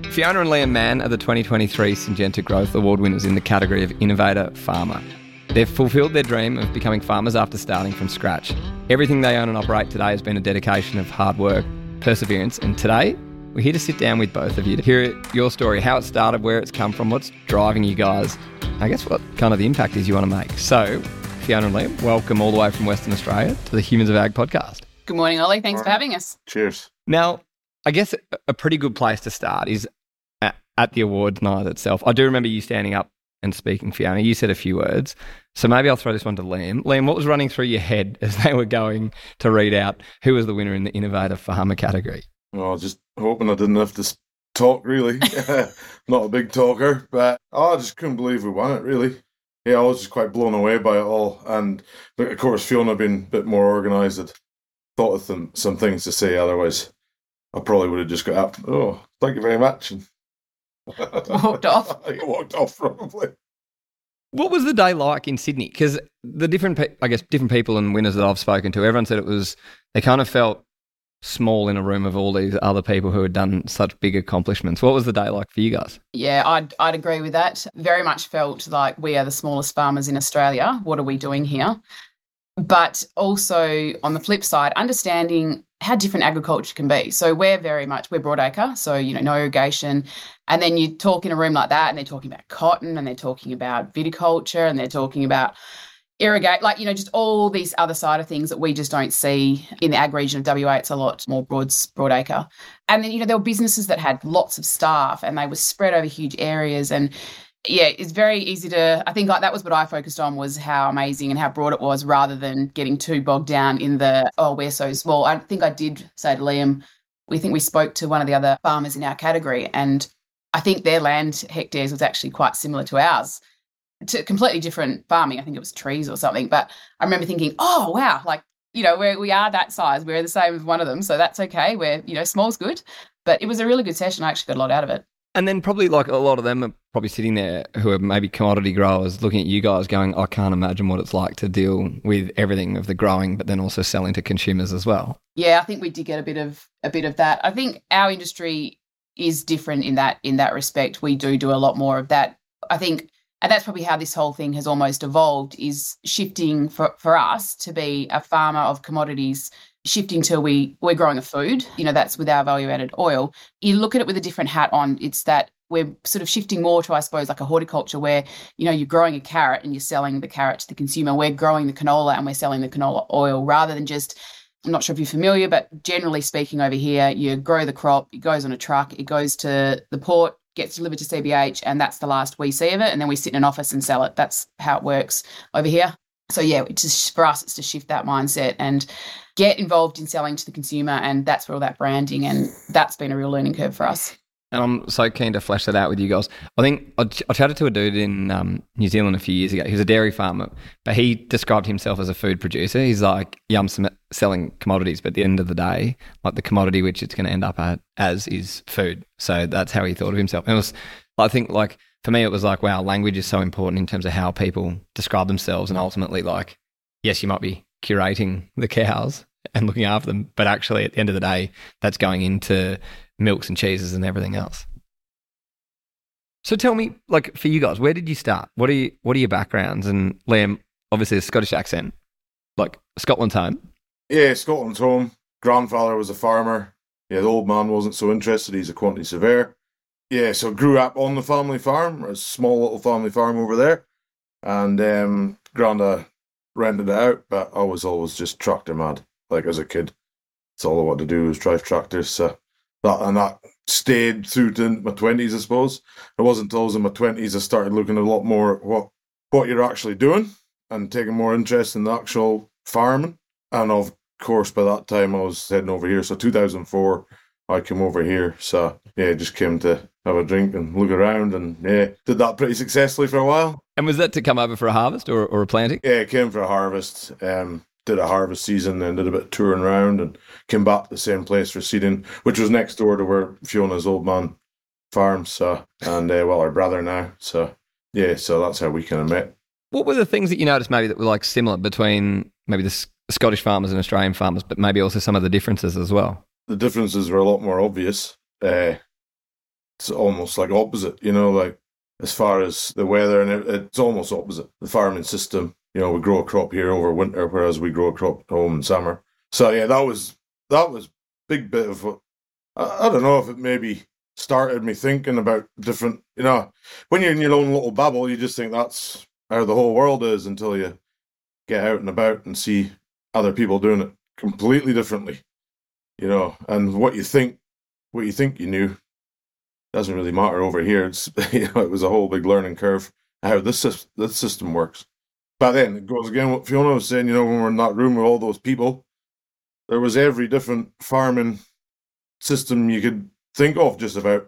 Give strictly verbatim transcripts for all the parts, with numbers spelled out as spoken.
Fiona and Liam Mann are the twenty twenty-three Syngenta Growth Award winners in the category of Innovator Farmer. They've fulfilled their dream of becoming farmers after starting from scratch. Everything they own and operate today has been a dedication of hard work, perseverance, and today we're here to sit down with both of you to hear your story, how it started, where it's come from, what's driving you guys, I guess what kind of the impact is you want to make. So, Fiona and Liam, welcome all the way from Western Australia to the Humans of Ag podcast. Good morning, Ollie. Thanks for having us. Cheers. Now, I guess a pretty good place to start is at, at the awards night itself. I do remember you standing up and speaking, Fiona. You said a few words. So maybe I'll throw this one to Liam. Liam, what was running through your head as they were going to read out who was the winner in the Innovator Farmer category? Well, just hoping I didn't have to talk, really. Not a big talker, but oh, I just couldn't believe we won it, really. Yeah, I was just quite blown away by it all. And, but of course, Fiona being a bit more organised, had thought of them, some things to say. Otherwise, I probably would have just got up, oh, thank you very much. And walked off. I walked off, probably. What was the day like in Sydney? Because the different, pe- I guess, different people and winners that I've spoken to, everyone said it was, they kind of felt small in a room of all these other people who had done such big accomplishments. What was the day like for you guys? Yeah, I'd, I'd agree with that. Very much felt like we are the smallest farmers in Australia. What are we doing here? But also on the flip side, understanding how different agriculture can be. So we're very much, we're broadacre, so, you know, no irrigation. And then you talk in a room like that and they're talking about cotton and they're talking about viticulture and they're talking about irrigate, like, you know, just all these other side of things that we just don't see in the ag region of W A. It's a lot more broad, broadacre. And then, you know, there were businesses that had lots of staff and they were spread over huge areas. And yeah, it's very easy to, I think like that was what I focused on, was how amazing and how broad it was, rather than getting too bogged down in the, oh, we're so small. I think I did say to Liam, we think we spoke to one of the other farmers in our category, and I think their land hectares was actually quite similar to ours. To completely different farming. I think it was trees or something. But I remember thinking, oh, wow, like, you know, we're, we are that size. We're the same as one of them. So that's okay. We're, you know, small's good. But it was a really good session. I actually got a lot out of it. And then probably like a lot of them are probably sitting there who are maybe commodity growers looking at you guys going, I can't imagine what it's like to deal with everything of the growing, but then also selling to consumers as well. Yeah, I think we did get a bit of a bit of that. I think our industry is different in that in that respect. We do do a lot more of that. I think. And that's probably how this whole thing has almost evolved, is shifting for, for us to be a farmer of commodities, shifting to we, we're growing a food, you know, that's with our value-added oil. You look at it with a different hat on. It's that we're sort of shifting more to, I suppose, like a horticulture where, you know, you're growing a carrot and you're selling the carrot to the consumer. We're growing the canola and we're selling the canola oil, rather than just, I'm not sure if you're familiar, but generally speaking over here, you grow the crop, it goes on a truck, it goes to the port, gets delivered to C B H, and that's the last we see of it, and then we sit in an office and sell it. That's how it works over here. So yeah, it's just, for us, it's to shift that mindset and get involved in selling to the consumer, and that's where all that branding, and that's been a real learning curve for us. And I'm so keen to flesh that out with you guys. I think I, I chatted to a dude in um, New Zealand a few years ago. He was a dairy farmer, but he described himself as a food producer. He's like, yeah, I'm selling commodities, but at the end of the day, like the commodity which it's going to end up at, as is food. So that's how he thought of himself. And it was, I think, like for me, it was like, wow, language is so important in terms of how people describe themselves, and ultimately, like, yes, you might be curating the cows and looking after them, but actually at the end of the day, that's going into milks and cheeses and everything else. So tell me, like, for you guys, where did you start? What are you, what are your backgrounds? And Liam, obviously a Scottish accent, like Scotland's home. Yeah, Scotland's home. Grandfather was a farmer. Yeah, the old man wasn't so interested. He's a quantity surveyor. Yeah, so grew up on the family farm, a small little family farm over there. And um, Granda rented it out, but I was always just tractor mad, like as a kid. That's all I wanted to do was drive tractors. So that and that stayed through to my twenties, I suppose. It wasn't until I was in my twenties I started looking a lot more at what, what you're actually doing and taking more interest in the actual farming. And of course, by that time I was heading over here. So two thousand four, I came over here. So yeah, just came to have a drink and look around, and yeah, did that pretty successfully for a while. And was that to come over for a harvest or, or a planting? Yeah, came for a harvest. Um, did a harvest season, then did a bit of touring around, and came back to the same place for seeding, which was next door to where Fiona's old man farms. So, and uh, well, our brother now. So yeah, so that's how we kind of met. What were the things that you noticed maybe that were like similar between maybe the Scottish farmers and Australian farmers, but maybe also some of the differences as well? The differences were a lot more obvious. Uh, it's almost like opposite, you know, like as far as the weather, and it, it's almost opposite. The farming system, you know, we grow a crop here over winter, whereas we grow a crop at home in summer. So yeah, that was that was a big bit of what, I, I don't know if it maybe started me thinking about different, you know, when you're in your own little bubble, you just think that's how the whole world is until you get out and about and see other people doing it completely differently, you know, and what you think, what you think you knew doesn't really matter over here. It's, you know, it was a whole big learning curve how this this system works. But then it goes again what Fiona was saying, you know, when we're in that room with all those people, there was every different farming system you could think of just about,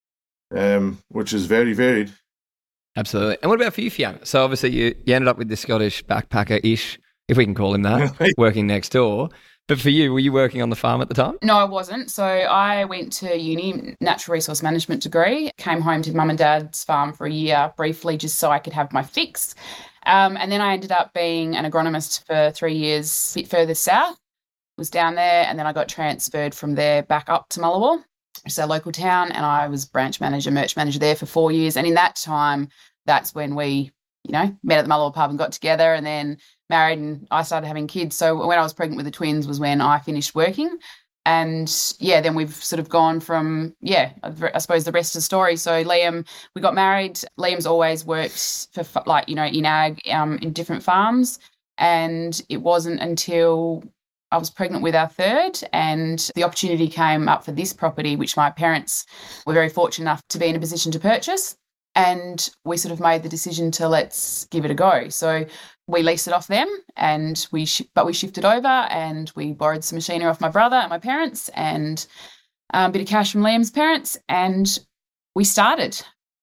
um, which is very varied. Absolutely. And what about for you, Fiona? So obviously you, you ended up with the Scottish backpacker-ish, if we can call him that, working next door. But for you, were you working on the farm at the time? No, I wasn't. So I went to uni, natural resource management degree, came home to mum and dad's farm for a year briefly just so I could have my fix. Um, and then I ended up being an agronomist for three years a bit further south, was down there, and then I got transferred from there back up to Mullawar, which is our local town, and I was branch manager, merch manager there for four years. And in that time, that's when we, you know, met at the Mullawar pub and got together, and then married, and I started having kids. So when I was pregnant with the twins was when I finished working. And yeah, then we've sort of gone from, yeah, I suppose the rest of the story. So Liam, we got married. Liam's always worked for, like, you know, in ag, um, in different farms. And it wasn't until I was pregnant with our third and the opportunity came up for this property, which my parents were very fortunate enough to be in a position to purchase. And we sort of made the decision to let's give it a go. So we leased it off them, and we sh- but we shifted over and we borrowed some machinery off my brother and my parents, and um, a bit of cash from Liam's parents, and we started.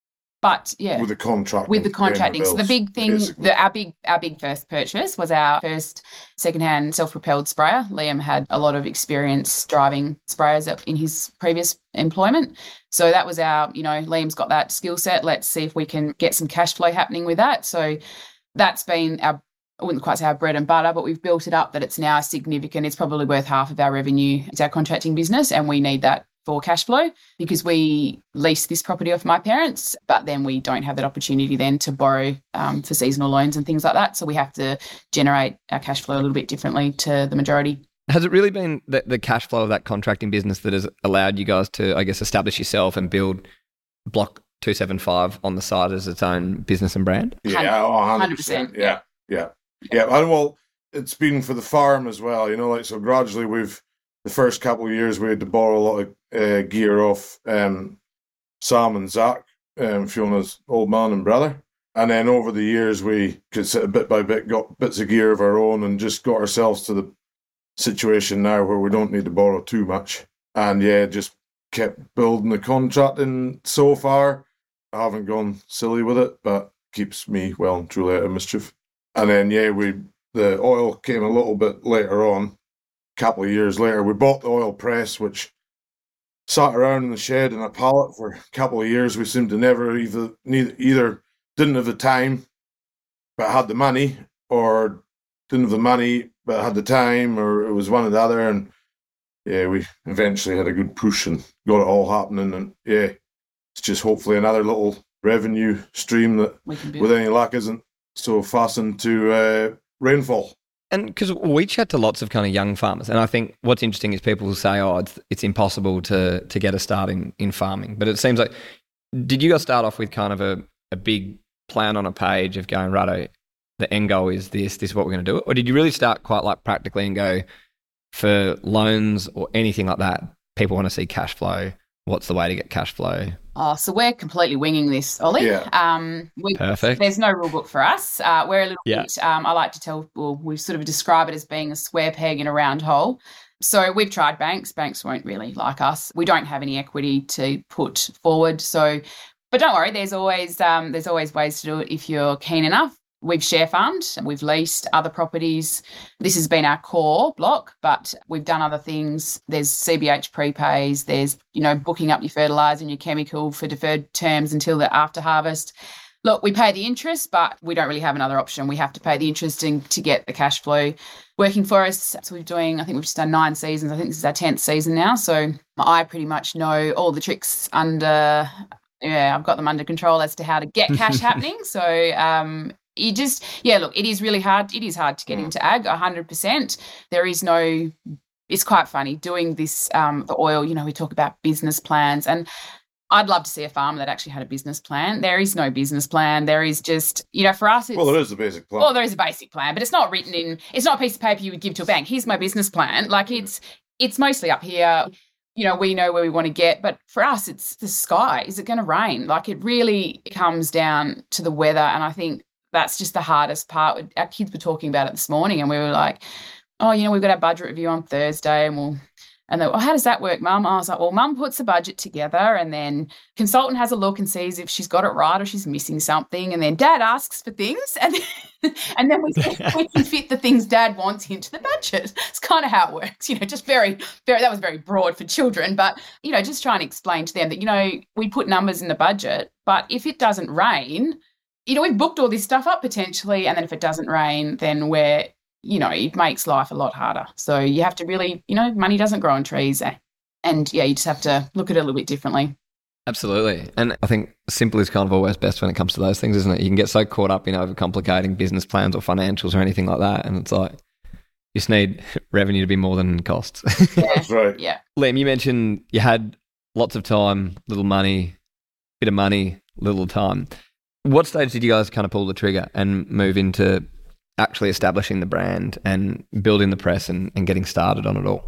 But yeah, with the contract, with the contracting. So the big thing, the, our big our big first purchase was our first secondhand self-propelled sprayer. Liam had a lot of experience driving sprayers in his previous employment, so that was our, you know, Liam's got that skill set. Let's see if we can get some cash flow happening with that. So that's been our, I wouldn't quite say our bread and butter, but we've built it up that it's now significant. It's probably worth half of our revenue. It's our contracting business, and we need that for cash flow because we lease this property off my parents, but then we don't have that opportunity then to borrow um, for seasonal loans and things like that. So we have to generate our cash flow a little bit differently to the majority. Has it really been the, the cash flow of that contracting business that has allowed you guys to, I guess, establish yourself and build Block two seventy-five on the side as its own business and brand? Yeah, one hundred percent. Yeah, yeah, yeah. And well, it's been for the farm as well, you know, like, so gradually we've, the first couple of years we had to borrow a lot of uh, gear off um, Sam and Zach, um, Fiona's old man and brother. And then over the years we could sit bit by bit, got bits of gear of our own and just got ourselves to the situation now where we don't need to borrow too much. And yeah, just kept building the contracting so far. I haven't gone silly with it, but keeps me well and truly out of mischief. And then yeah, we the oil came a little bit later on. Couple of years later, we bought the oil press, which sat around in the shed in a pallet for a couple of years. We seemed to never either neither either didn't have the time but had the money, or didn't have the money but had the time, or it was one or the other. And yeah, we eventually had a good push and got it all happening. And yeah, it's just hopefully another little revenue stream that, with any luck, isn't so fastened to uh, rainfall. And because we chat to lots of kind of young farmers, and I think what's interesting is people will say, oh, it's, it's impossible to to get a start in, in farming. But it seems like, did you guys start off with kind of a, a big plan on a page of going, righto, the end goal is this, this is what we're going to do? Or did you really start quite like practically and go, for loans or anything like that, people want to see cash flow. What's the way to get cash flow? Oh, so we're completely winging this, Ollie. Yeah. Um, we, Perfect. There's no rule book for us. Uh, we're a little yeah. bit, um, I like to tell, well, we sort of describe it as being a square peg in a round hole. So we've tried banks. Banks won't really like us. We don't have any equity to put forward. So, but don't worry, there's always um, there's always ways to do it if you're keen enough. We've share farmed, we've leased other properties. This has been our core block, but we've done other things. There's C B H prepays, there's, you know, booking up your fertiliser and your chemical for deferred terms until the after harvest. look, we pay the interest, but we don't really have another option. We have to pay the interest and to get the cash flow working for us. So we're doing, I think we've just done nine seasons. I think this is our tenth season now. So I pretty much know all the tricks under, yeah, I've got them under control as to how to get cash happening. So um, you just, yeah, look, it is really hard. It is hard to get into ag, one hundred percent. There is no, it's quite funny doing this, um, the oil, you know, we talk about business plans, and I'd love to see a farmer that actually had a business plan. There is no business plan. There is just, you know, for us, it's... Well, there is a basic plan. Well, there is a basic plan, but it's not written in... It's not a piece of paper you would give to a bank. Here's my business plan. Like, it's it's mostly up here. You know, we know where we want to get, but for us, it's the sky. Is it going to rain? Like, it really comes down to the weather, and I think that's just the hardest part. Our kids were talking about it this morning, and we were like, oh, you know, we've got our budget review on Thursday, and we'll... And they were, oh, how does that work, Mum? I was like, well, Mum puts a budget together, and then consultant has a look and sees if she's got it right or she's missing something. And then Dad asks for things, and then, and then we, we can fit the things Dad wants into the budget. It's kind of how it works, you know, just very, very, that was very broad for children. But, you know, just trying to explain to them that, you know, we put numbers in the budget, but if it doesn't rain, you know, we've booked all this stuff up potentially, and then if it doesn't rain, then we're, you know, it makes life a lot harder. So you have to really, you know, money doesn't grow on trees. And, yeah, you just have to look at it a little bit differently. Absolutely. And I think simple is kind of always best when it comes to those things, isn't it? You can get so caught up in overcomplicating business plans or financials or anything like that. And it's like, you just need revenue to be more than costs. Yeah. That's right. Yeah. Liam, you mentioned you had lots of time, little money, bit of money, little time. What stage did you guys kind of pull the trigger and move into actually establishing the brand and building the press and, and getting started on it all?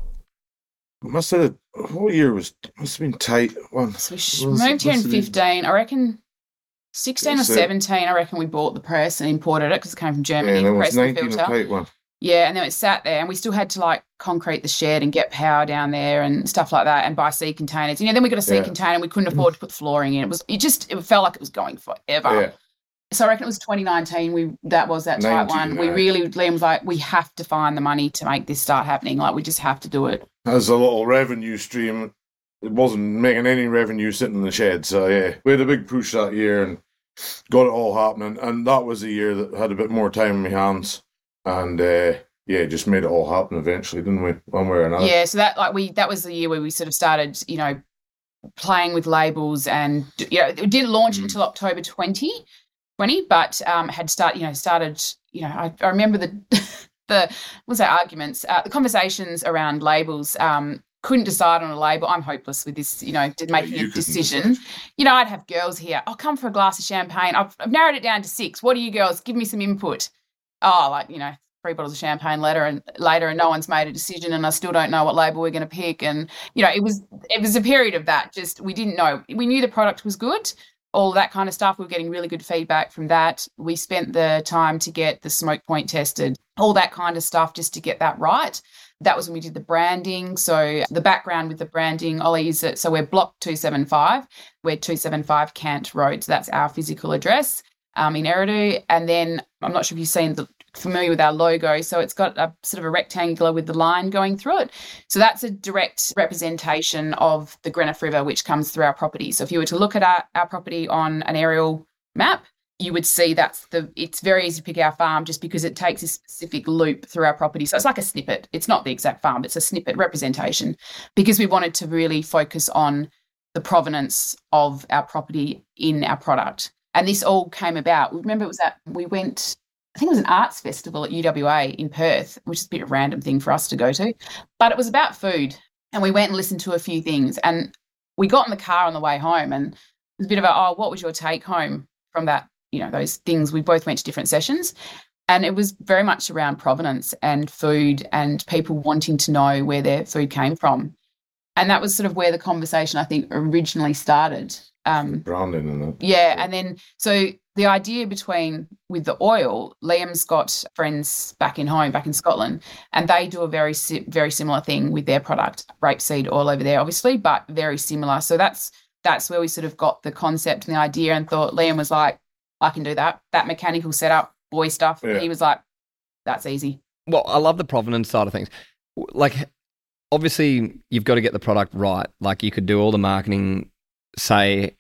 Must have, what year was, must have been tight. One. So we moved here in fifteen, I reckon sixteen or seventeen, I reckon we bought the press and imported it because it came from Germany. Yeah, and press was nineteen filter. a tight one. Yeah, and then it sat there, and we still had to like concrete the shed and get power down there and stuff like that, and buy sea containers. You know, then we got a sea Yeah. container, and we couldn't afford to put flooring in. It was, it just, it felt like it was going forever. Yeah. So I reckon it was twenty nineteen. We that was that tight one. We nineteen, really, Liam was like, we have to find the money to make this start happening. Like, we just have to do it. As a little revenue stream, it wasn't making any revenue sitting in the shed. So yeah, we had a big push that year and got it all happening. And that was a year that had a bit more time in my hands, and uh, yeah, just made it all happen eventually, didn't we? One way or another. Yeah. So that like we that was the year where we sort of started, you know, playing with labels, and you know, it didn't launch Mm. until October twenty twenty, but um, had start, you know, started, you know, I, I remember the the what's that arguments, uh, the conversations around labels. Um, couldn't decide on a label. I'm hopeless with this, you know, did making you a couldn't decision. You know, I'd have girls here. I'll come for a glass of champagne. I've, I've narrowed it down to six. What do you girls? Give me some input. Oh, like, you know, three bottles of champagne later and later, and no one's made a decision, and I still don't know what label we're going to pick. And you know, it was it was a period of that. Just we didn't know. We knew the product was good. All that kind of stuff. We were getting really good feedback from that. We spent the time to get the smoke point tested, all that kind of stuff, just to get that right. That was when we did the branding. So the background with the branding, Ollie, is that, so we're block two seventy-five. We're two seventy-five Cant Road. So that's our physical address um, in Eridu. And then I'm not sure if you've seen the familiar with our logo. So it's got a sort of a rectangular with the line going through it. So that's a direct representation of the Greenough River, which comes through our property. So if you were to look at our, our property on an aerial map, you would see that's the, it's very easy to pick our farm just because it takes a specific loop through our property. So it's like a snippet. It's not the exact farm, it's a snippet representation, because we wanted to really focus on the provenance of our property in our product. And this all came about. Remember, it was that we went, I think it was an arts festival at U W A in Perth, which is a bit of a random thing for us to go to, but it was about food. And we went and listened to a few things, and we got in the car on the way home, and it was a bit of a, oh, what was your take home from that? You know, those things. We both went to different sessions, and it was very much around provenance and food and people wanting to know where their food came from. And that was sort of where the conversation, I think, originally started. Um, Branding and that. yeah, and then so the idea between with the oil, Liam's got friends back in home, back in Scotland, and they do a very si- very similar thing with their product, rapeseed oil over there, obviously, but very similar. So that's that's where we sort of got the concept and the idea, and thought Liam was like, I can do that. That mechanical setup, boy stuff. Yeah. He was like, that's easy. Well, I love the provenance side of things. Like, obviously, you've got to get the product right. Like, you could do all the marketing, say,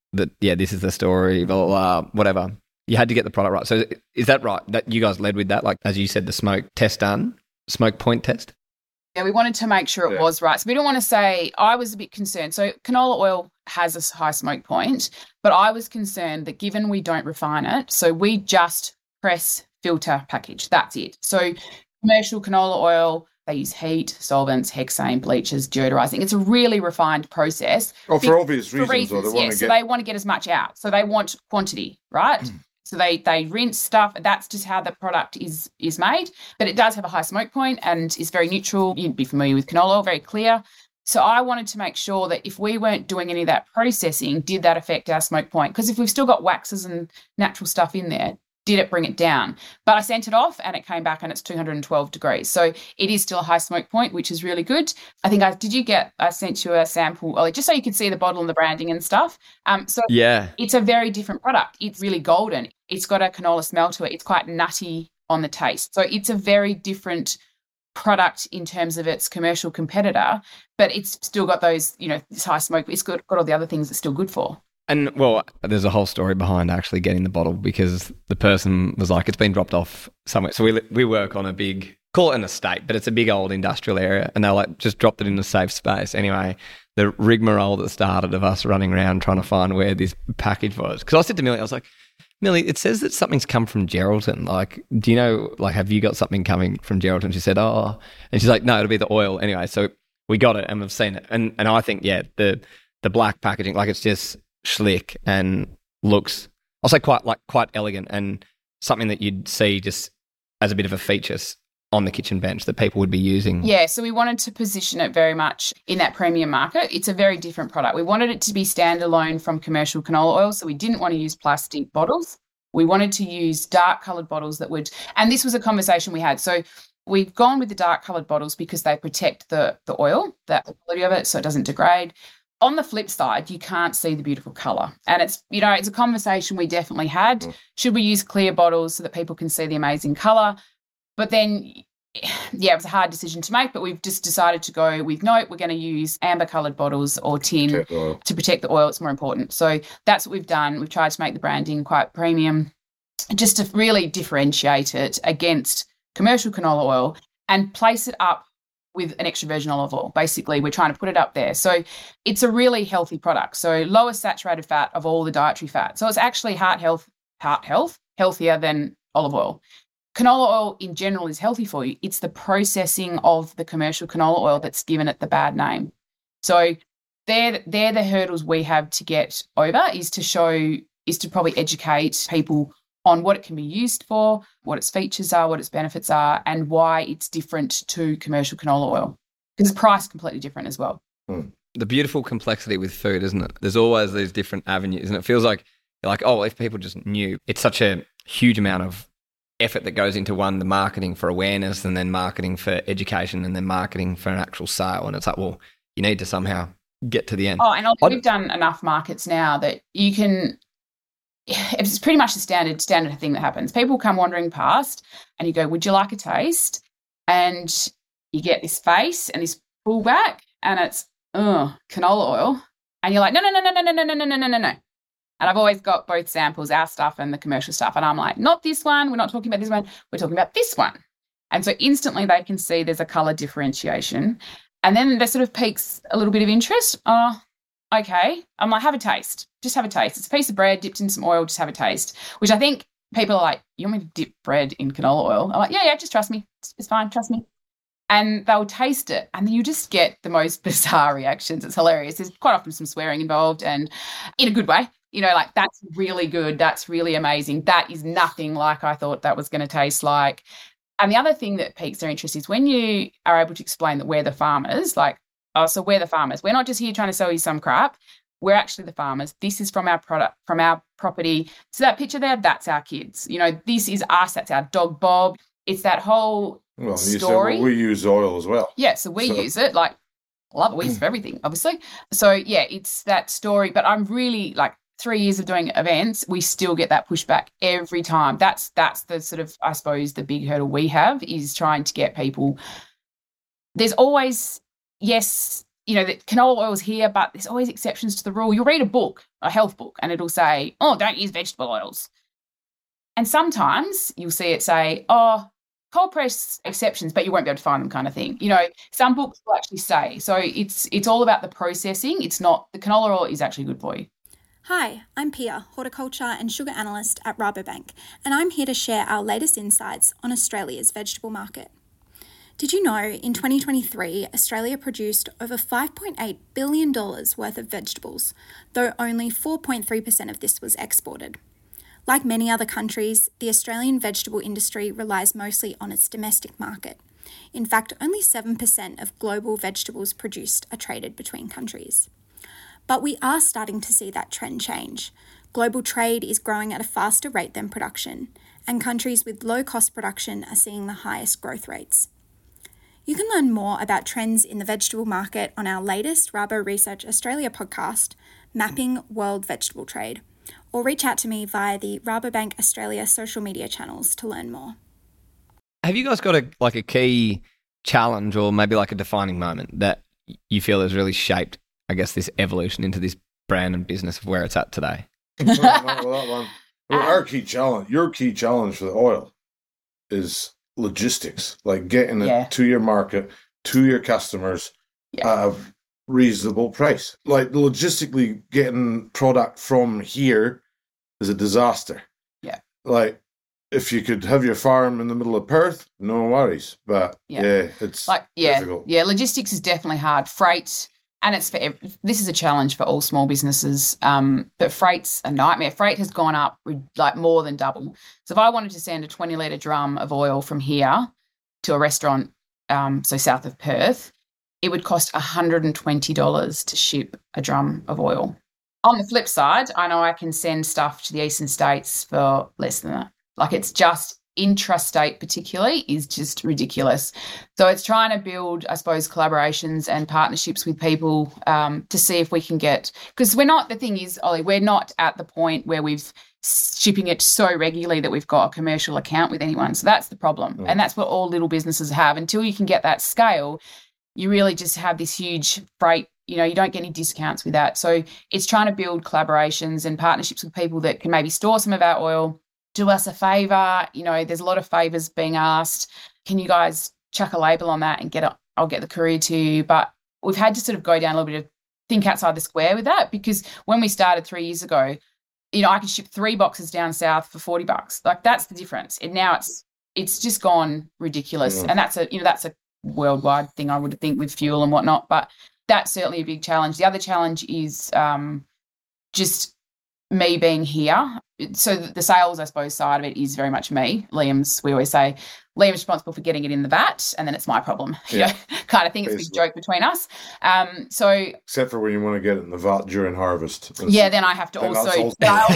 that, yeah, this is the story, blah, blah, blah, whatever. You had to get the product right. So is that right? That you guys led with that? Like, as you said, the smoke test done, smoke point test? Yeah, we wanted to make sure it Yeah. was right. So we don't want to say, I was a bit concerned. So canola oil has a high smoke point, but I was concerned that given we don't refine it, so we just press, filter, package. That's it. So commercial canola oil, they use heat, solvents, hexane, bleaches, deodorizing. It's a really refined process. Oh, for obvious For reasons, though. They reasons, want yeah. to So get. they want to get as much out. So they want quantity, right? So they they rinse stuff. That's just how the product is is made. But it does have a high smoke point and is very neutral. You'd be familiar with canola oil, very clear. So I wanted to make sure that if we weren't doing any of that processing, did that affect our smoke point? Because if we've still got waxes and natural stuff in there, did it bring it down? But I sent it off and it came back and it's two hundred twelve degrees. So it is still a high smoke point, which is really good. I think I did you get, I sent you a sample, Ollie, just so you could see the bottle and the branding and stuff. Um, so Yeah. it's a very different product. It's really golden. It's got a canola smell to it. It's quite nutty on the taste. So it's a very different product in terms of its commercial competitor, but it's still got those, you know, this high smoke. It's got, got all the other things it's still good for. And, well, there's a whole story behind actually getting the bottle because the person was like, it's been dropped off somewhere. So we we work on a big, call it an estate, but it's a big old industrial area. And they're like, just dropped it in a safe space. Anyway, the rigmarole that started of us running around trying to find where this package was. Because I said to Millie, I was like, Millie, it says that something's come from Geraldton. Like, do you know, like, have you got something coming from Geraldton? She said, oh. And she's like, no, it'll be the oil. Anyway, so we got it and we've seen it. And and I think, yeah, the the black packaging, like, it's just slick and looks, I'll say quite like quite elegant and something that you'd see just as a bit of a feature on the kitchen bench that people would be using. Yeah, so we wanted to position it very much in that premium market. It's a very different product. We wanted it to be standalone from commercial canola oil, so we didn't want to use plastic bottles. We wanted to use dark coloured bottles that would, and this was a conversation we had. So we've gone with the dark coloured bottles because they protect the, the oil, the quality of it, so it doesn't degrade. On the flip side, you can't see the beautiful colour. And it's, you know, it's a conversation we definitely had. Mm. Should we use clear bottles so that people can see the amazing colour? But then, yeah, it was a hard decision to make, but we've just decided to go with, no, we're going to use amber coloured bottles or tin Protect the oil. to protect the oil. It's more important. So that's what we've done. We've tried to make the branding quite premium just to really differentiate it against commercial canola oil and place it up with an extra virgin olive oil. Basically, we're trying to put it up there. So it's a really healthy product. So lowest saturated fat of all the dietary fat. So it's actually heart health, heart health, healthier than olive oil. Canola oil in general is healthy for you. It's the processing of the commercial canola oil that's given it the bad name. So they're, they're the hurdles we have to get over, is to show, is to probably educate people on what it can be used for, what its features are, what its benefits are, and why it's different to commercial canola oil. Because the price is completely different as well. Mm. The beautiful complexity with food, isn't it? There's always these different avenues, and it feels like, like, oh, if people just knew. It's such a huge amount of effort that goes into, one, the marketing for awareness, and then marketing for education, and then marketing for an actual sale. And it's like, well, you need to somehow get to the end. Oh, and I'd- we've done enough markets now that you can, it's pretty much the standard standard thing that happens. People come wandering past and you go, would you like a taste? And you get this face and this pullback and it's, oh, canola oil. And you're like, no, no, no, no, no, no, no, no, no, no, no, no. And I've always got both samples, our stuff and the commercial stuff. And I'm like, not this one. We're not talking about this one. We're talking about this one. And so instantly they can see there's a colour differentiation. And then that sort of piques a little bit of interest. Oh, okay. I'm like, have a taste. Just have a taste. It's a piece of bread dipped in some oil. Just have a taste. Which I think people are like, you want me to dip bread in canola oil? I'm like, yeah, yeah, just trust me. It's, it's fine. Trust me. And they'll taste it. And then you just get the most bizarre reactions. It's hilarious. There's quite often some swearing involved and in a good way. You know, like, that's really good. That's really amazing. That is nothing like I thought that was going to taste like. And the other thing that piques their interest is when you are able to explain that we're the farmers, like, oh, so we're the farmers. We're not just here trying to sell you some crap. We're actually the farmers. This is from our product, from our property. So that picture there, that's our kids. You know, this is us. That's our dog Bob. It's that whole Well, you said, story. well, we use oil as well. Yeah, so we So- use it. Like, love it. We use it for everything, obviously. So, yeah, it's that story. But I'm really, like, three years of doing events, we still get that pushback every time. That's that's the sort of, I suppose, the big hurdle we have is trying to get people. There's always, yes, you know, that canola oil's here, but there's always exceptions to the rule. You'll read a book, a health book, and it'll say, oh, don't use vegetable oils. And sometimes you'll see it say, oh, cold press exceptions, but you won't be able to find them kind of thing. You know, some books will actually say. So it's it's all about the processing. It's not, the canola oil is actually good for you. Hi, I'm Pia, horticulture and sugar analyst at Rabobank, and I'm here to share our latest insights on Australia's vegetable market. Did you know in twenty twenty-three, Australia produced over five point eight billion dollars worth of vegetables, though only four point three percent of this was exported. Like many other countries, the Australian vegetable industry relies mostly on its domestic market. In fact, only seven percent of global vegetables produced are traded between countries. But we are starting to see that trend change. Global trade is growing at a faster rate than production, and countries with low-cost production are seeing the highest growth rates. You can learn more about trends in the vegetable market on our latest Rabo Research Australia podcast, Mapping World Vegetable Trade, or reach out to me via the Rabobank Australia social media channels to learn more. Have you guys got a like a key challenge or maybe like a defining moment that you feel has really shaped, I guess, this evolution into this brand and business of where it's at today? No, not with that one. Well, our key challenge, your key challenge for the oil is logistics, like getting it Yeah. to your market, to your customers Yeah. at a reasonable price. Like logistically getting product from here is a disaster. Yeah. Like if you could have your farm in the middle of Perth, no worries. But Yeah. yeah, it's Like, yeah, difficult. yeah, logistics is definitely hard. Freight, and it's for ev- this is a challenge for all small businesses. Um, but freight's a nightmare. Freight has gone up re- like more than double. So if I wanted to send a twenty litre drum of oil from here to a restaurant, um, so south of Perth, it would cost one hundred twenty dollars to ship a drum of oil. On the flip side, I know I can send stuff to the eastern states for less than that. Like it's just intrastate particularly is just ridiculous. So it's trying to build, I suppose, collaborations and partnerships with people um, to see if we can get, because we're not, the thing is, Ollie, we're not at the point where we've shipping it so regularly that we've got a commercial account with anyone. So that's the problem. Mm. And that's what all little businesses have. Until you can get that scale, you really just have this huge freight, you know, you don't get any discounts with that. So it's trying to build collaborations and partnerships with people that can maybe store some of our oil, do us a favour. You know, there's a lot of favours being asked. Can you guys chuck a label on that and get it? I'll get the courier to you. But we've had to sort of go down a little bit of think outside the square with that, because when we started three years ago, you know, I could ship three boxes down south for forty bucks. Like that's the difference. And now it's it's just gone ridiculous. Mm. And that's a, you know, that's a worldwide thing, I would think, with fuel and whatnot. But that's certainly a big challenge. The other challenge is um, just me being here. So the sales, I suppose, side of it is very much me. Liam's, we always say, Liam's responsible for getting it in the vat, and then it's my problem, you Yeah. know, kind of thing. It's a big Basically. joke between us. Um, so, Except for when you want to get it in the vat during harvest. It's- yeah, then I have to then that's also, all-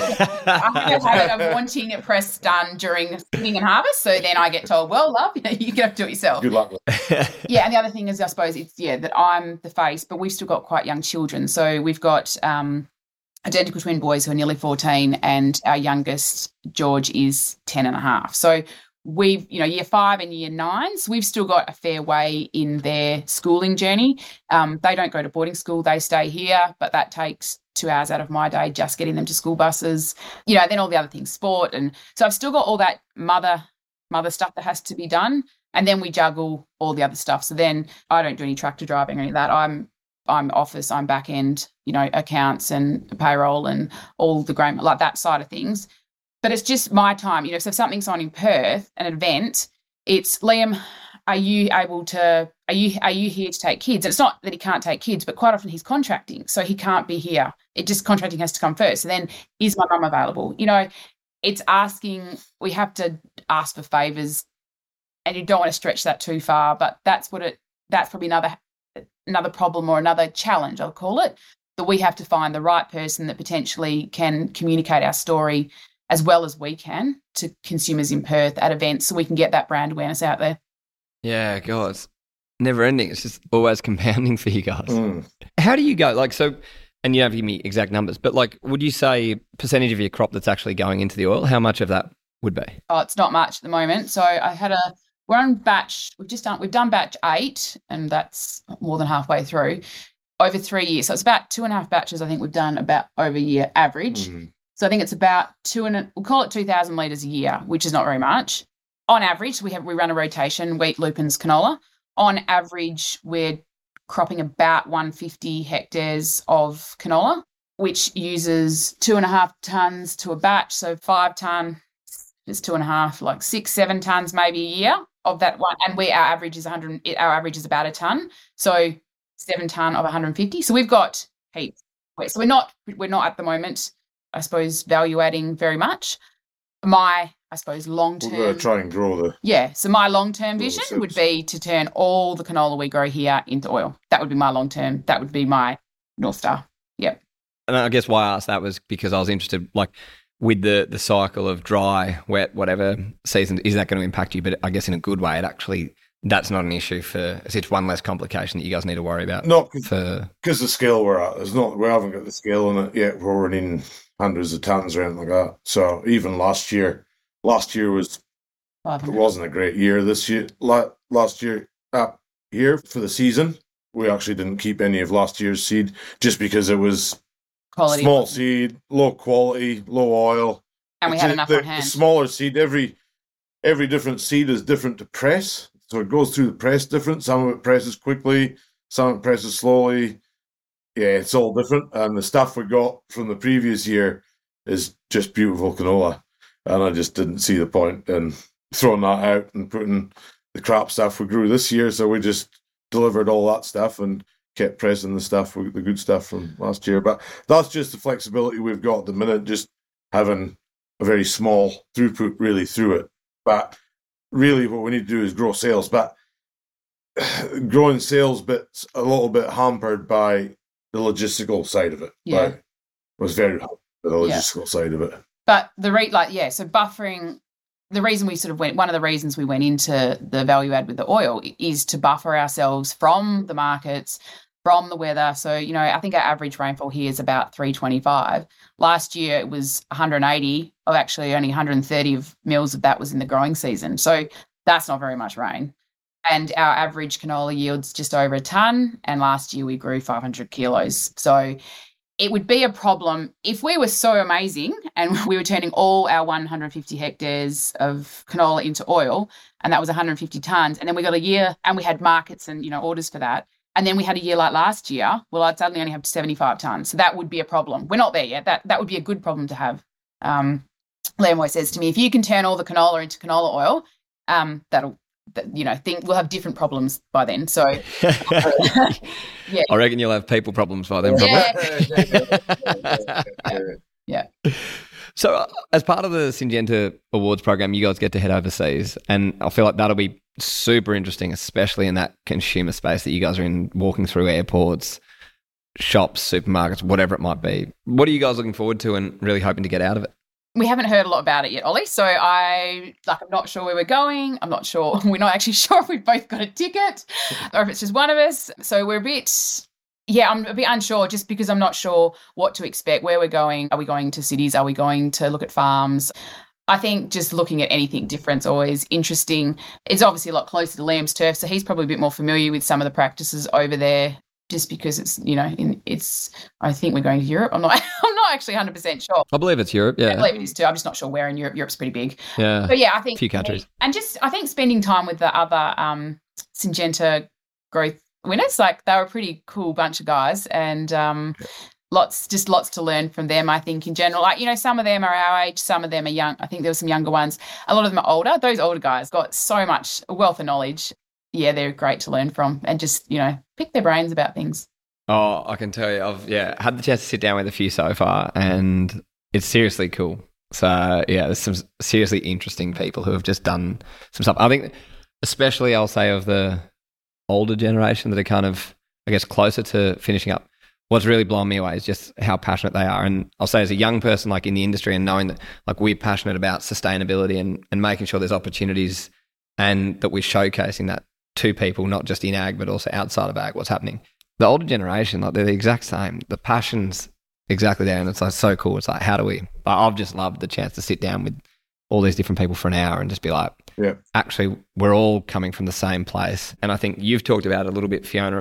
I have a habit of wanting it pressed done during spinning and harvest. So then I get told, well, love, you know, you're going to have to do it yourself. Good luck with it. Yeah, and the other thing is, I suppose, it's, yeah, that I'm the face, but we've still got quite young children. So we've got um, identical twin boys who are nearly fourteen, and our youngest, George, is ten and a half. So we've, you know, year five and year nine, so we've still got a fair way in their schooling journey. Um, they don't go to boarding school, they stay here, but that takes two hours out of my day just getting them to school buses, you know, then all the other things, sport. And so I've still got all that mother mother stuff that has to be done. And then we juggle all the other stuff. So then I don't do any tractor driving or any of that. I'm I'm office, I'm back end, you know, accounts and payroll and all the grain, like that side of things. But it's just my time, you know, so if something's on in Perth, an event, it's Liam, are you able to, are you are you here to take kids? And it's not that he can't take kids, but quite often he's contracting, so he can't be here. It just, contracting has to come first. So then, is my mum available? You know, it's asking, we have to ask for favours, and you don't want to stretch that too far, but that's what it, that's probably another another problem or another challenge, I'll call it, that we have to find the right person that potentially can communicate our story as well as we can to consumers in Perth at events, so we can get that brand awareness out there. Yeah, God, it's never ending. It's just always compounding for you guys. Mm. How do you go? Like, so, and you don't have to give me exact numbers, but like, would you say percentage of your crop that's actually going into the oil? How much of that would be? Oh, it's not much at the moment. So I had a, we're on batch, we've just done, we've done batch eight, and that's more than halfway through. over three years. So it's about two and a half batches I think we've done about over a year average. Mm. So I think it's about two and a, we'll call it two thousand litres a year, which is not very much. On average, we have we run a rotation, wheat, lupins, canola. On average, we're cropping about one hundred fifty hectares of canola, which uses two and a half tonnes to a batch. So five tonne, it's two and a half, like six, seven tonnes maybe a year of that one. And we our average is one hundred. Our average is about a tonne. So seven tonne of one hundred fifty. So we've got heaps. So we're not we're not at the moment, I suppose, value adding very much. My, I suppose, long term. We're going to try and grow the. Yeah. So my long term Grow the vision seeds. would be to turn all the canola we grow here into oil. That would be my long term. That would be my North Star. Yep. And I guess why I asked that was because I was interested, like, with the, the cycle of dry, wet, whatever season, is that going to impact you? But I guess in a good way, it actually, that's not an issue for, it's one less complication that you guys need to worry about. Not For because the scale we're at, there's not, we haven't got the scale on it yet. We're running hundreds of tons or anything like that. So even last year, last year was, it wasn't a great year. This year, la- last year, up here for the season, we actually didn't keep any of last year's seed just because it was Quality. small seed, low quality, low oil. And we It's had a- enough the, on hand. The smaller seed, every every different seed is different to press. So it goes through the press different. Some of it presses quickly, some of it presses slowly. Yeah, it's all different. And the stuff we got from the previous year is just beautiful canola. And I just didn't see the point in throwing that out and putting the crap stuff we grew this year. So we just delivered all that stuff and kept pressing the stuff, the good stuff from last year. But that's just the flexibility we've got at the minute, just having a very small throughput really through it. But really what we need to do is grow sales. But growing sales bit's a little bit hampered by the logistical side of it. Yeah. Like, was very hampered by the Yeah. logistical side of it. But the rate, like, yeah, so buffering, the reason we sort of went, one of the reasons we went into the value add with the oil is to buffer ourselves from the markets, from the weather. So, you know, I think our average rainfall here is about three twenty-five. Last year it was one hundred eighty, of actually only one hundred thirty of mils of that was in the growing season. So that's not very much rain. And our average canola yield's just over a tonne, and last year we grew five hundred kilos. So it would be a problem if we were so amazing and we were turning all our one hundred fifty hectares of canola into oil, and that was one hundred fifty tonnes, and then we got a year and we had markets and, you know, orders for that. And then we had a year like last year, well, I'd suddenly only have seventy-five tonnes. So that would be a problem. We're not there yet. That that would be a good problem to have. Um, Liam always says to me, if you can turn all the canola into canola oil, um, that'll, that, you know, think we'll have different problems by then. So, yeah. I reckon you'll have people problems by then, probably. Yeah. So uh, as part of the Syngenta Awards program, you guys get to head overseas, and I feel like that'll be super interesting, especially in that consumer space that you guys are in, walking through airports, shops, supermarkets, whatever it might be. What are you guys looking forward to and really hoping to get out of it? We haven't heard a lot about it yet, Ollie. So I, like, I'm not sure where we're going. I'm not sure. We're not actually sure if we've both got a ticket or if it's just one of us. So we're a bit, yeah, I'm a bit unsure just because I'm not sure what to expect, where we're going. Are we going to cities? Are we going to look at farms? I think just looking at anything different is always interesting. It's obviously a lot closer to Liam's turf, so he's probably a bit more familiar with some of the practices over there. Just because it's, you know, in, it's, I think we're going to Europe. I'm not, I'm not actually one hundred percent sure. I believe it's Europe, yeah. I believe it is too. I'm just not sure where in Europe. Europe's pretty big. Yeah. But yeah, I think. A few countries. And just, I think spending time with the other um, Syngenta growth winners, like they were a pretty cool bunch of guys, and um, lots, just lots to learn from them, I think, in general. Like, you know, some of them are our age, some of them are young. I think there were some younger ones. A lot of them are older. Those older guys got so much wealth of knowledge. Yeah, they're great to learn from and just, you know, pick their brains about things. Oh, I can tell you, I've yeah had the chance to sit down with a few so far, and it's seriously cool. So yeah, there's some seriously interesting people who have just done some stuff. I think, especially I'll say of the older generation that are kind of, I guess, closer to finishing up. What's really blown me away is just how passionate they are. And I'll say as a young person, like in the industry, and knowing that like we're passionate about sustainability and, and making sure there's opportunities, and that we're showcasing that to people, not just in ag, but also outside of ag, what's happening. The older generation, like they're the exact same. The passion's exactly there, and it's like so cool. It's like, how do we? Like, I've just loved the chance to sit down with all these different people for an hour and just be like, yeah, actually, we're all coming from the same place. And I think you've talked about it a little bit, Fiona, of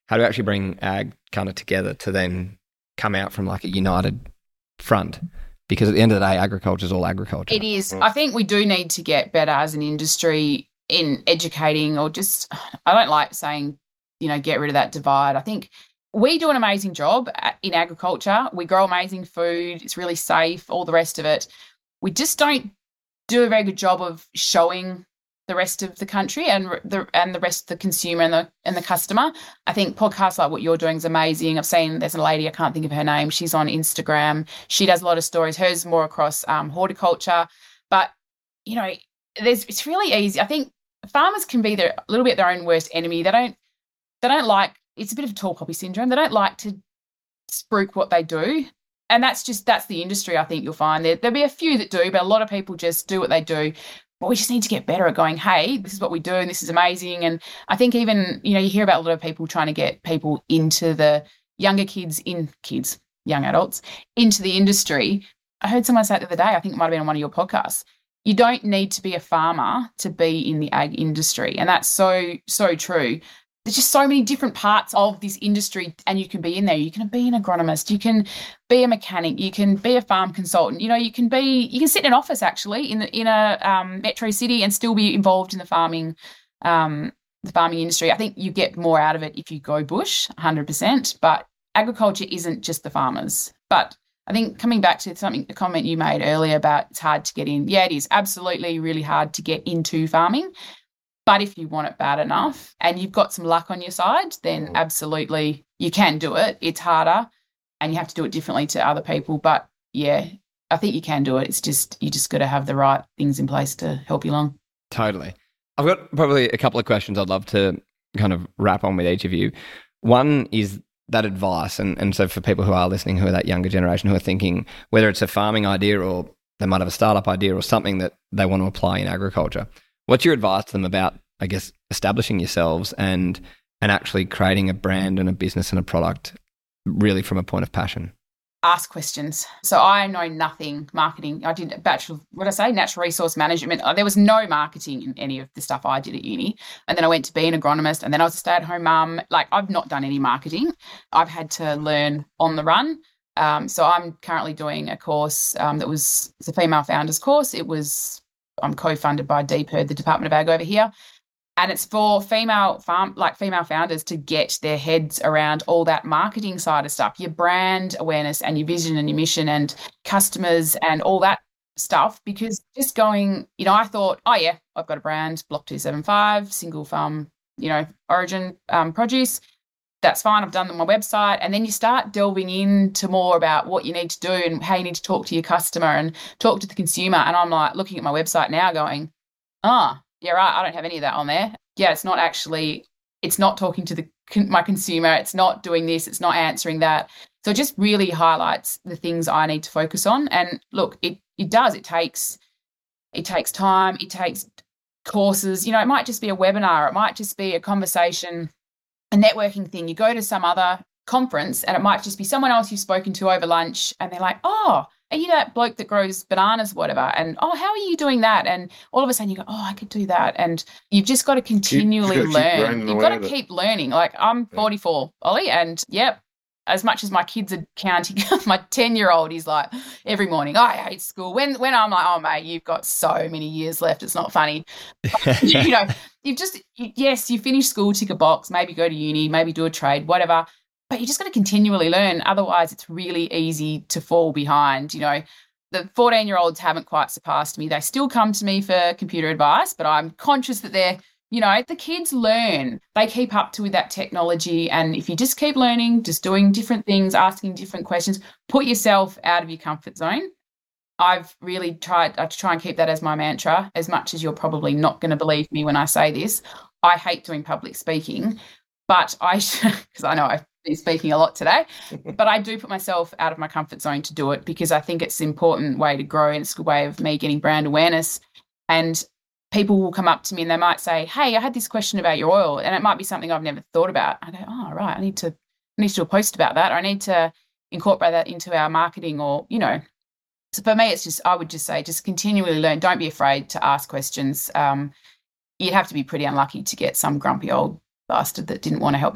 how do you actually bring ag kind of together to then come out from like a united front? Because at the end of the day, agriculture is all agriculture. It is. I think we do need to get better as an industry in educating, or just, I don't like saying, you know, get rid of that divide. I think we do an amazing job in agriculture. We grow amazing food. It's really safe, all the rest of it. We just don't do a very good job of showing the rest of the country and the and the rest of the consumer and the and the customer. I think podcasts like what you're doing is amazing. I've seen there's a lady, I can't think of her name. She's on Instagram. She does a lot of stories. Hers more across um, horticulture. But, you know, there's it's really easy. I think farmers can be their, a little bit their own worst enemy. They don't they don't like, it's a bit of tall poppy syndrome. They don't like to spruik what they do. And that's just, that's the industry, I think you'll find. There, there'll be a few that do, but a lot of people just do what they do. But we just need to get better at going, hey, this is what we do and this is amazing. And I think even, you know, you hear about a lot of people trying to get people into the younger kids, in kids, young adults, into the industry. I heard someone say it the other day, I think it might have been on one of your podcasts, you don't need to be a farmer to be in the ag industry. And that's so, so true. There's just so many different parts of this industry and you can be in there. You can be an agronomist, you can be a mechanic, you can be a farm consultant, you know, you can be, you can sit in an office actually in the, in a um, metro city and still be involved in the farming, um, the farming industry. I think you get more out of it if you go bush, one hundred percent, but agriculture isn't just the farmers. But I think coming back to something, a comment you made earlier about it's hard to get in. Yeah, it is absolutely really hard to get into farming. But if you want it bad enough and you've got some luck on your side, then absolutely you can do it. It's harder and you have to do it differently to other people. But, yeah, I think you can do it. It's just you just got to have the right things in place to help you along. Totally. I've got probably a couple of questions I'd love to kind of wrap on with each of you. One is that advice, and, and so for people who are listening, who are that younger generation, who are thinking whether it's a farming idea or they might have a startup idea or something that they want to apply in agriculture, what's your advice to them about, I guess, establishing yourselves and and actually creating a brand and a business and a product really from a point of passion? Ask questions. So I know nothing marketing. I did a bachelor, what did I say? Natural resource management. There was no marketing in any of the stuff I did at uni. And then I went to be an agronomist and then I was a stay-at-home mum. Like I've not done any marketing. I've had to learn on the run. Um, so I'm currently doing a course um, that was it's a female founders course. It was I'm co-funded by D P E R D, the Department of Ag over here. And it's for female farm, like female founders to get their heads around all that marketing side of stuff, your brand awareness and your vision and your mission and customers and all that stuff. Because just going, you know, I thought, oh yeah, I've got a brand, Block two seventy-five, single farm, you know, origin um, produce. That's fine. I've done my website. And then you start delving into more about what you need to do and how you need to talk to your customer and talk to the consumer. And I'm like looking at my website now going, ah, yeah, right, I don't have any of that on there. Yeah, it's not actually, it's not talking to the my consumer. It's not doing this. It's not answering that. So it just really highlights the things I need to focus on. And look, it it does. It takes it takes time. It takes courses. You know, it might just be a webinar. It might just be a conversation, a networking thing. You go to some other conference and it might just be someone else you've spoken to over lunch and they're like, oh, are you that bloke that grows bananas, whatever? And, oh, how are you doing that? And all of a sudden you go, oh, I could do that. And you've just got to continually keep, learn. keep you've got to keep learning. Like I'm forty-four, Ollie, and yep, as much as my kids are counting, my ten-year-old is like every morning, oh, I hate school. When when I'm like, oh, mate, you've got so many years left. It's not funny. But, you know, you've just, yes, you finish school, tick a box, maybe go to uni, maybe do a trade, whatever. But you just got to continually learn. Otherwise, it's really easy to fall behind. You know, the fourteen-year-olds haven't quite surpassed me. They still come to me for computer advice, but I'm conscious that they're, you know, the kids learn. They keep up to with that technology. And if you just keep learning, just doing different things, asking different questions, put yourself out of your comfort zone. I've really tried I try and keep that as my mantra, as much as you're probably not going to believe me when I say this. I hate doing public speaking, but I, because I know I've been speaking a lot today, but I do put myself out of my comfort zone to do it because I think it's an important way to grow and it's a good way of me getting brand awareness. And people will come up to me and they might say, hey, I had this question about your oil, and it might be something I've never thought about. I go, oh, right, I need to, I need to do a post about that, or I need to incorporate that into our marketing, or, you know. So for me, it's just, I would just say, just continually learn. Don't be afraid to ask questions. Um, you'd have to be pretty unlucky to get some grumpy old bastard that didn't want to help you out.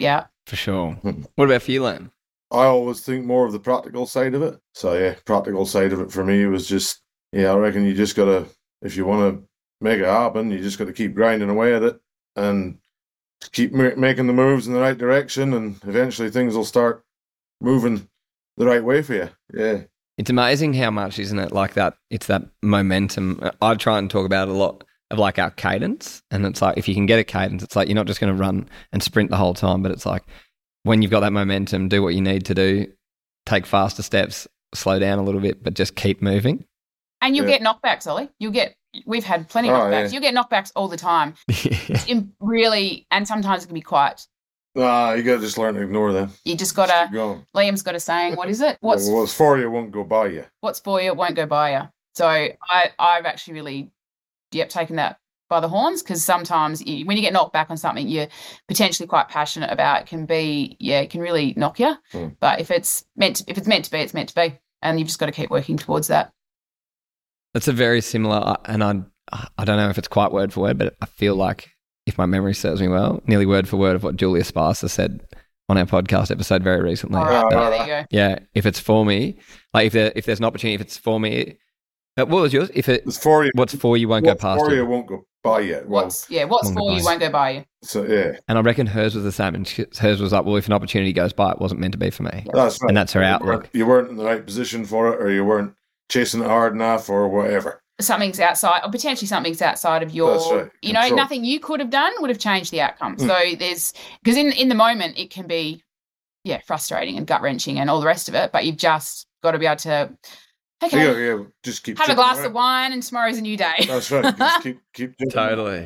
For sure. What about for you, Liam? I always think more of the practical side of it. So yeah, practical side of it for me was just, yeah, I reckon you just got to, if you want to make it happen, you just got to keep grinding away at it and keep m- making the moves in the right direction, and eventually things will start moving the right way for you. Yeah. It's amazing how much, isn't it, like that, it's that momentum. I try and talk about a lot of like our cadence, and it's like if you can get a cadence, it's like you're not just going to run and sprint the whole time, but it's like when you've got that momentum, do what you need to do, take faster steps, slow down a little bit, but just keep moving. And you'll Yeah. get knockbacks, Ollie. You'll get, we've had plenty of Oh, knockbacks. yeah. You'll get knockbacks all the time. In really, and sometimes it can be quite, Nah, you got to just learn to ignore them. you just got Keep to, going. Liam's got a saying, what is it? What's What's for you won't go by you. what's for you won't go by you. So I, I've actually really, yep, taken that by the horns, because sometimes you, when you get knocked back on something you're potentially quite passionate about, it can be, yeah, it can really knock you. Mm. But if it's meant to, if it's meant to be, it's meant to be, and you've just got to keep working towards that. That's a very similar, and I I don't know if it's quite word for word, but I feel like, if my memory serves me well, nearly word for word of what Julia Spicer said on our podcast episode very recently. All right, Oh, yeah, right. there you go. Yeah, if it's for me, like if there if there's an opportunity, if it's for me, uh, what was yours? If it It's for you. what's for you won't go What's past for you. you won't go by you. Well, What's yeah, what's won't go for by you you. won't go by you. so yeah, And I reckon hers was the same. And she, hers was like, well, if an opportunity goes by, it wasn't meant to be for me. that's right. And that's her You outlook. weren't- You weren't in the right position for it, or you weren't chasing it hard enough, or whatever. Something's outside, or potentially something's outside of your, That's right. you know, Control. nothing you could have done would have changed the outcome. Mm. So there's, because in, in the moment it can be, yeah, frustrating and gut wrenching and all the rest of it, but you've just got to be able to, okay, Yeah, yeah. Just keep have a chipping glass away. of wine and tomorrow's a new day. That's right. Just keep keep chipping away. Totally.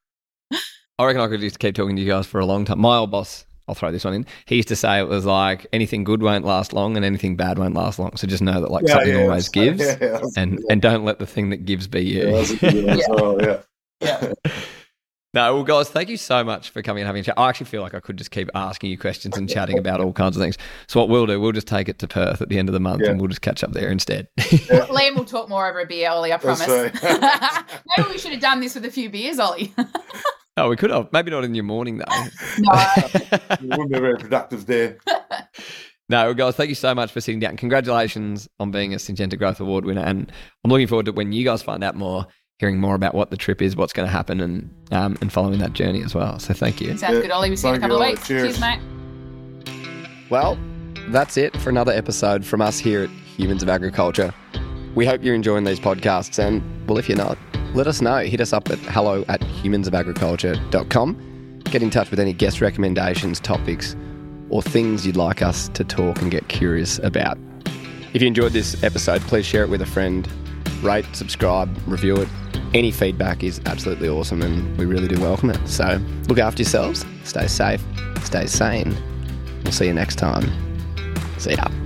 I reckon I could just keep talking to you guys for a long time. My old boss, I'll throw this one in, he used to say it was like anything good won't last long and anything bad won't last long. So just know that like Yeah, something yeah, always that's- gives, yeah, yeah, that's- and, yeah. and don't let the thing that gives be you. Yeah, that's a good one as well, yeah. Yeah. No, well, guys, thank you so much for coming and having a chat. I actually feel like I could just keep asking you questions and chatting about all kinds of things. So what we'll do, we'll just take it to Perth at the end of the month, Yeah. and we'll just catch up there instead. Liam will talk more over a beer, Ollie, I That's promise. right. Maybe we should have done this with a few beers, Ollie. Oh, we could have. Maybe not in your morning, though. No. It wouldn't be a very productive day. No, well, guys, thank you so much for sitting down. Congratulations on being a Syngenta Growth Award winner. And I'm looking forward to when you guys find out more, hearing more about what the trip is, what's going to happen, and um, and following that journey as well. So thank you. Sounds Yeah. good, Ollie. We'll see you in a Thank couple you, of Ollie. weeks. Cheers. Cheers, mate. Well, that's it for another episode from us here at Humans of Agriculture. We hope you're enjoying these podcasts, and, well, if you're not, let us know. Hit us up at hello at humans of agriculture dot com. Get in touch with any guest recommendations, topics, or things you'd like us to talk and get curious about. If you enjoyed this episode, please share it with a friend. Rate, subscribe, review it. Any feedback is absolutely awesome, and we really do welcome it. So look after yourselves, stay safe, stay sane. We'll see you next time. See ya.